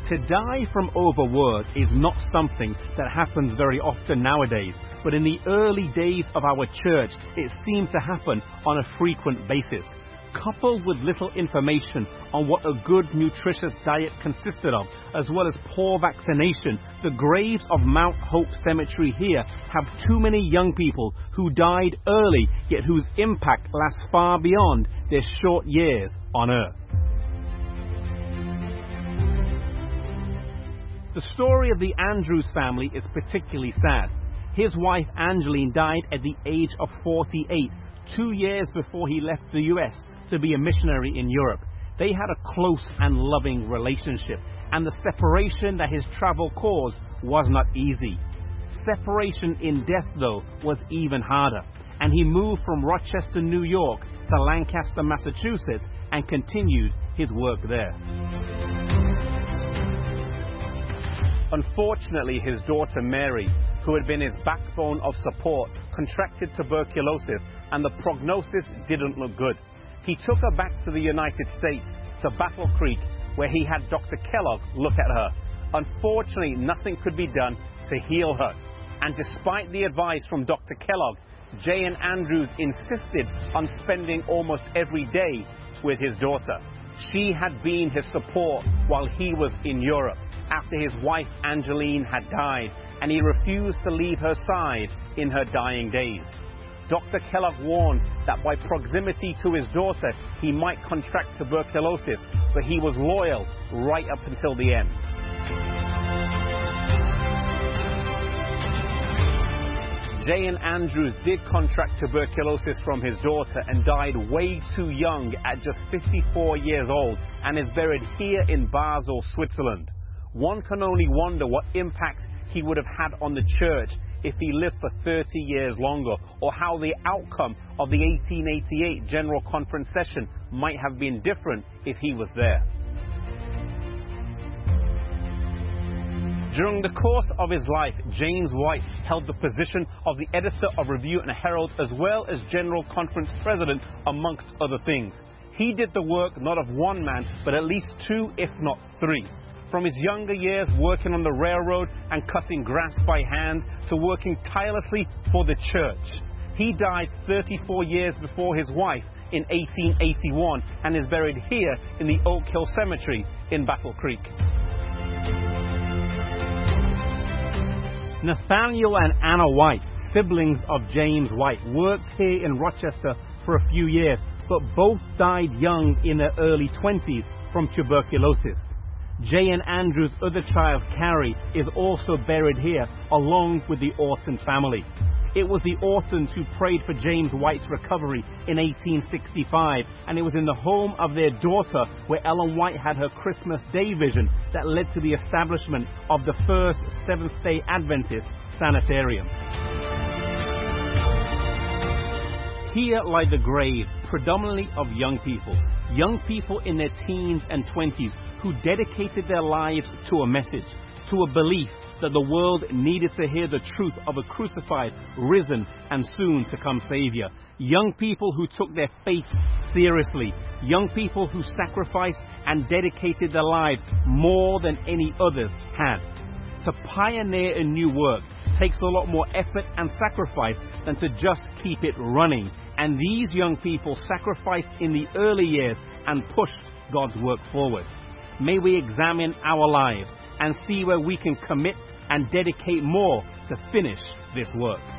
To die from overwork is not something that happens very often nowadays, but in the early days of our church, it seemed to happen on a frequent basis. Coupled with little information on what a good, nutritious diet consisted of, as well as poor vaccination, the graves of Mount Hope Cemetery here have too many young people who died early, yet whose impact lasts far beyond their short years on earth. The story of the Andrews family is particularly sad. His wife Angeline died at the age of 48, 2 years before he left the US to be a missionary in Europe. They had a close and loving relationship, and the separation that his travel caused was not easy. Separation in death, though, was even harder, and he moved from Rochester, New York to Lancaster, Massachusetts, and continued his work there. Unfortunately, his daughter Mary, who had been his backbone of support, contracted tuberculosis, and the prognosis didn't look good. He took her back to the United States, to Battle Creek, where he had Dr. Kellogg look at her. Unfortunately, nothing could be done to heal her. And despite the advice from Dr. Kellogg, J.N. Andrews insisted on spending almost every day with his daughter. She had been his support while he was in Europe, after his wife Angeline had died, and he refused to leave her side in her dying days. Dr. Kellogg warned that by proximity to his daughter, he might contract tuberculosis, but he was loyal right up until the end. J.N. Andrews did contract tuberculosis from his daughter and died way too young at just 54 years old, and is buried here in Basel, Switzerland. One can only wonder what impact he would have had on the church if he lived for 30 years longer, or how the outcome of the 1888 General Conference session might have been different if he was there. During the course of his life, James White held the position of the editor of Review and Herald, as well as General Conference president, amongst other things. He did the work not of one man, but at least two, if not three. From his younger years working on the railroad and cutting grass by hand, to working tirelessly for the church. He died 34 years before his wife in 1881 and is buried here in the Oak Hill Cemetery in Battle Creek. Nathaniel and Anna White, siblings of James White, worked here in Rochester for a few years, but both died young in their early 20s from tuberculosis. J.N. Andrews' other child, Carrie, is also buried here, along with the Orton family. It was the Ortons who prayed for James White's recovery in 1865, and it was in the home of their daughter where Ellen White had her Christmas Day vision that led to the establishment of the first Seventh-day Adventist sanitarium. Here lie the graves, predominantly of young people in their teens and 20s, who dedicated their lives to a message, to a belief that the world needed to hear the truth of a crucified, risen, and soon to come Savior. Young people who took their faith seriously. Young people who sacrificed and dedicated their lives more than any others had. To pioneer a new work takes a lot more effort and sacrifice than to just keep it running. And these young people sacrificed in the early years and pushed God's work forward. May we examine our lives and see where we can commit and dedicate more to finish this work.